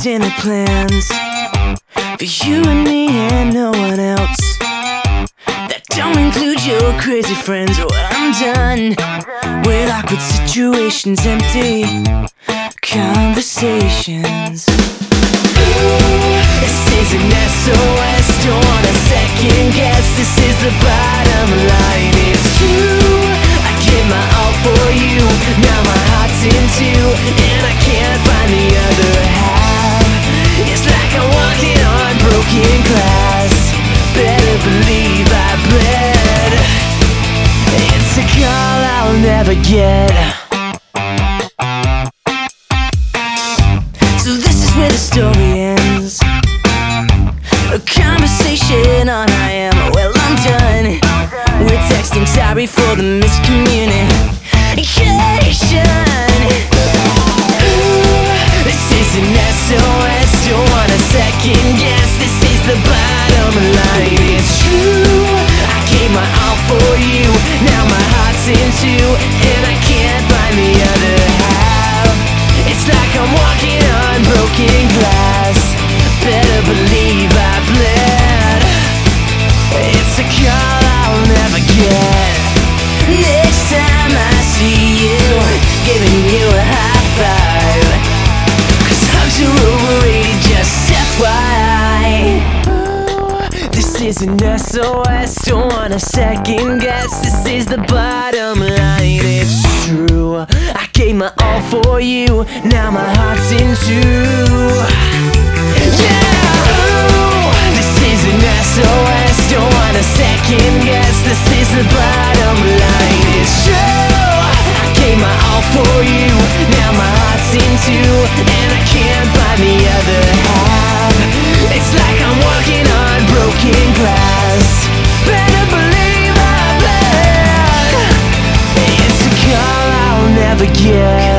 dinner plans for you and me and no one else. That don't include your crazy friends. Well, I'm done with awkward situations, empty conversations. This is an SOS, don't wanna second guess. This is the bottom line, it's true. I give my all for you, now my heart's in two, and I can't find the other half. It's like I'm walking on broken glass. Better believe I bled. It's a call I'll never get. So this is where the story ends. A conversation on I am. Well, I'm done. We're texting, sorry for the miscommunication. This is an SOS, don't wanna second guess. This is the bottom line, it's true. I gave my all for you, now my heart's in two, and I can't find the other half. It's like I'm walking on broken glass. Better believe I bled. It's a call I'll never get. Next time I see you, giving you a high five, 'cause hugs are overrated, just FYI. This is an SOS, don't wanna second guess. This is the bottom line, it's true. I gave my all for you, now my heart's in two. This is an SOS, don't wanna second guess. This is the bottom line, it's true. I gave my all for you, now my heart's in two, and I can't find the other half. It's like I'm walking on broken glass. Better believe I bled. It's a call I'll never get.